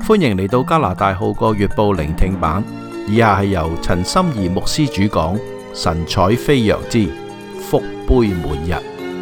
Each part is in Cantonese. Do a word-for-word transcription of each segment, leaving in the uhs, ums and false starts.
歡迎嚟到加拿大號角月報聆聽版，以下係由陳心怡牧師主講，神采飛揚之福杯滿溢。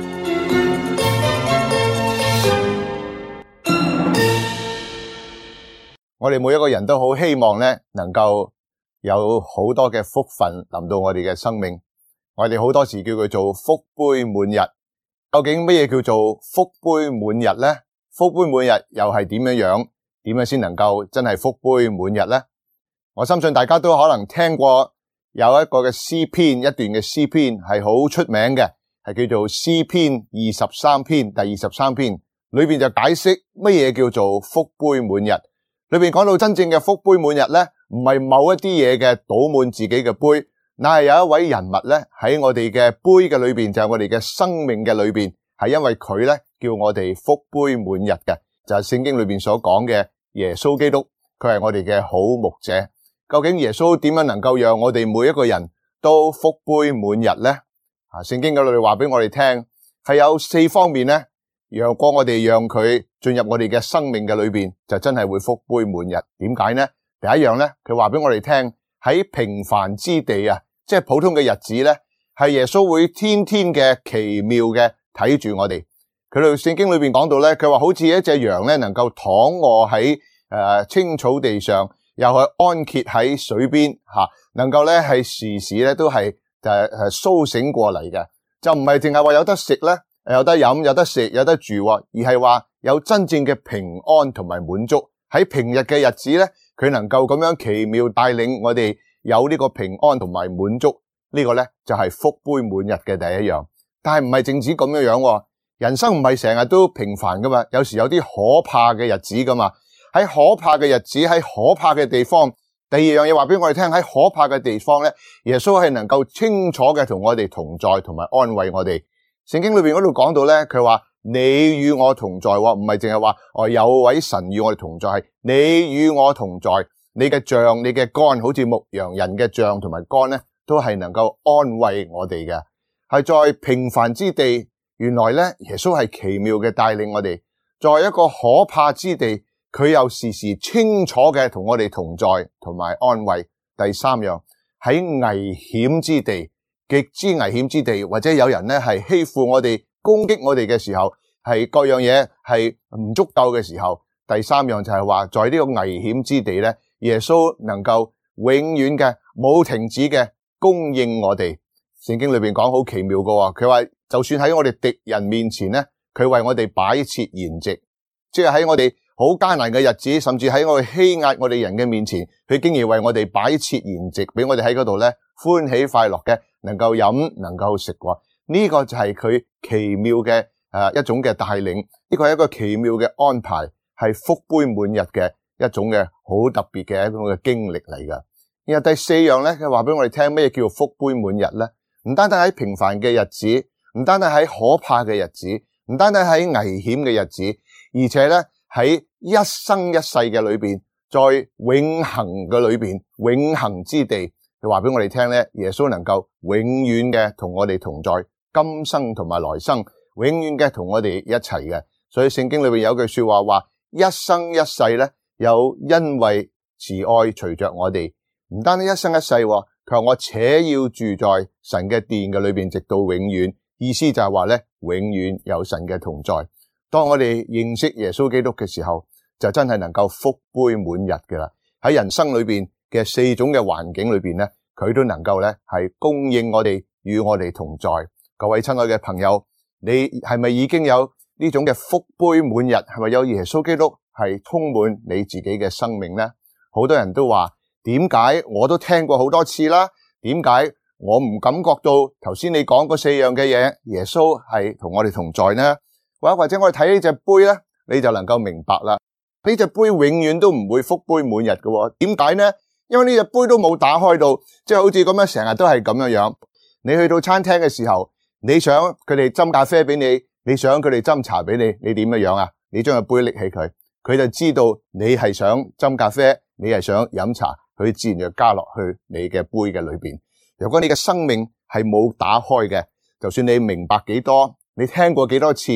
我哋每一個人都好希望咧，能夠有好多嘅福分臨到我哋嘅生命。我哋好多時叫佢做福杯滿溢。究竟乜嘢叫做福杯滿溢咧？福杯滿溢又係點樣樣？點樣先能夠真係福杯滿溢咧？我相信大家都可能聽過有一個嘅詩篇，一段嘅詩篇係好出名嘅，係叫做詩篇二十三篇，第二十三篇裏邊就解釋乜嘢叫做福杯滿溢。裏邊講到真正嘅福杯滿溢咧，唔係某一啲嘢嘅倒滿自己嘅杯，乃係有一位人物咧喺我哋嘅杯嘅裏邊，就係我哋嘅生命嘅裏邊，係因為佢咧叫我哋福杯滿溢嘅，就係聖經裏邊所講嘅耶穌基督，佢係我哋嘅好牧者。究竟耶穌點樣能夠讓我哋每一個人都福杯滿溢咧？啊，聖經嗰度話俾我哋聽，係有四方面咧，讓過我哋讓佢進入我哋嘅生命嘅裏邊，就真係會福杯滿溢。點解呢？第一樣咧，佢話俾我哋聽，喺平凡之地啊，即係普通嘅日子咧，係耶穌會天天嘅奇妙嘅睇住我哋。佢哋聖經裏邊講到咧，佢話好似一隻羊咧，能夠躺臥喺誒青草地上，又去安歇喺水邊吓，能夠咧係時時咧都係誒誒蘇醒過嚟嘅，就唔係淨係話有得食咧，有得飲，有得食，有得住，而係話有真正嘅平安同埋滿足。喺平日嘅日子咧，佢能夠咁樣奇妙帶領我哋有呢個平安同埋滿足，呢個咧就係福杯滿溢嘅第一樣。但係唔係淨止咁樣樣，人生唔係成日都平凡噶嘛，有時有啲可怕嘅日子噶嘛。喺可怕嘅日子，喺可怕嘅地方，第二樣嘢話俾我哋聽，喺可怕嘅地方咧，耶穌係能夠清楚嘅同我哋同在，同埋安慰我哋。聖經裏邊嗰度講到咧，佢話你與我同在，唔係淨係話哦有位神與我哋同在，係你與我同在。你嘅杖，你嘅竿，好似牧羊人嘅杖同埋竿咧，都係能夠安慰我哋嘅。係在平凡之地，原來咧耶穌係奇妙嘅帶領我哋，在一個可怕之地，佢又時時清楚嘅同我哋同在，同埋安慰。第三樣，喺危險之地，極之危險之地，或者有人咧係欺負我哋、攻擊我哋嘅時候，係各樣嘢係唔足夠嘅時候，第三樣就係話，在呢個危險之地咧，耶穌能夠永遠嘅冇停止嘅供應我哋。聖經裏邊講好奇妙嘅，佢話就算喺我哋敵人面前咧，佢為我哋擺設筵席，即係喺我哋好艱難嘅日子，甚至喺我哋欺壓我哋人嘅面前，佢竟然為我哋擺設筵席，俾我哋喺嗰度咧歡喜快樂嘅，能夠飲，能夠食過。呢個就係佢奇妙嘅誒一種嘅帶領，呢個係一個奇妙嘅安排，係福杯滿溢嘅一種嘅好特別嘅一種嘅經歷嚟噶。然後第四樣咧，佢話俾我哋聽咩叫福杯滿溢咧？唔單單喺平凡嘅日子，唔單單喺可怕嘅日子，唔單單喺危險嘅日子，而且咧喺一生一世嘅裏邊，在永恆嘅裏邊，永恆之地，佢話俾我哋聽咧，耶穌能夠永遠嘅同我哋同在，今生同埋來生，永遠嘅同我哋一齊嘅。所以聖經裏邊有句說話話，一生一世咧，有恩惠慈愛隨着我哋，唔單單一生一世，佢話我且要住在神嘅殿嘅裏邊，直到永遠。意思就係話咧，永遠有神嘅同在。當我哋認識耶穌基督嘅時候，就真係能夠福杯滿溢嘅啦。喺人生裏邊嘅四種嘅環境裏邊咧，佢都能夠咧係供應我哋，與我哋同在。各位親愛嘅朋友，你係咪已經有呢種嘅福杯滿溢？係咪有耶穌基督係充滿你自己嘅生命咧？好多人都話，點解我都聽過好多次啦？點解我唔感覺到頭先你講嗰四樣嘅嘢，耶穌係同我哋同在呢？或者或者我哋睇呢隻杯咧，你就能夠明白啦。呢隻杯永遠都唔會福杯滿溢嘅。點解呢？因為呢隻杯都冇打開到，即係好似咁樣成日都係咁樣樣。你去到餐廳嘅時候，你想佢哋斟咖啡俾你，你想佢哋斟茶俾你，你點樣樣啊？你將個杯拎起佢，佢就知道你係想斟咖啡，你係想飲茶，佢自然就加落去你嘅杯嘅裏邊。如果你嘅生命係冇打開嘅，就算你明白幾多，你聽過幾多次，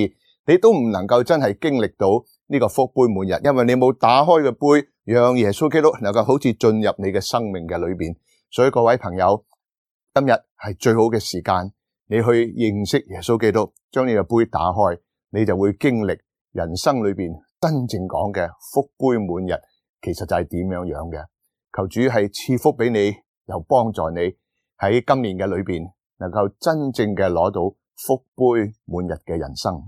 你都唔能夠真係經歷到呢個福杯滿溢，因為你冇打開個杯，讓耶穌基督能夠好似進入你嘅生命嘅裏邊。所以各位朋友，今日係最好嘅時間，你去認識耶穌基督，將呢個杯打開，你就會經歷人生裏邊真正講嘅福杯滿溢，其實就係點樣樣嘅。求主係賜福俾你，又幫助你喺今年嘅裏邊能夠真正嘅攞到福杯滿溢嘅人生。